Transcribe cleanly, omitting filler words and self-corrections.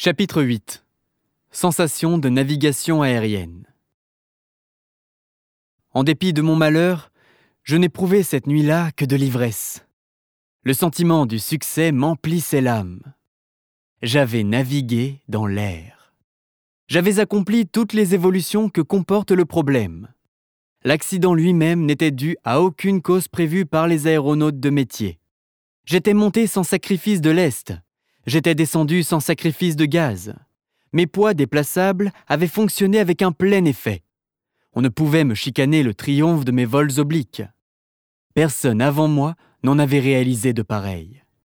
Chapitre 8. Sensation de navigation aérienne. En dépit de mon malheur, je n'éprouvais cette nuit-là que de l'ivresse. Le sentiment du succès m'emplissait l'âme. J'avais navigué dans l'air. J'avais accompli toutes les évolutions que comporte le problème. L'accident lui-même n'était dû à aucune cause prévue par les aéronautes de métier. J'étais monté sans sacrifice de lest. J'étais descendu sans sacrifice de gaz. Mes poids déplaçables avaient fonctionné avec un plein effet. On ne pouvait me chicaner le triomphe de mes vols obliques. Personne avant moi n'en avait réalisé de pareil.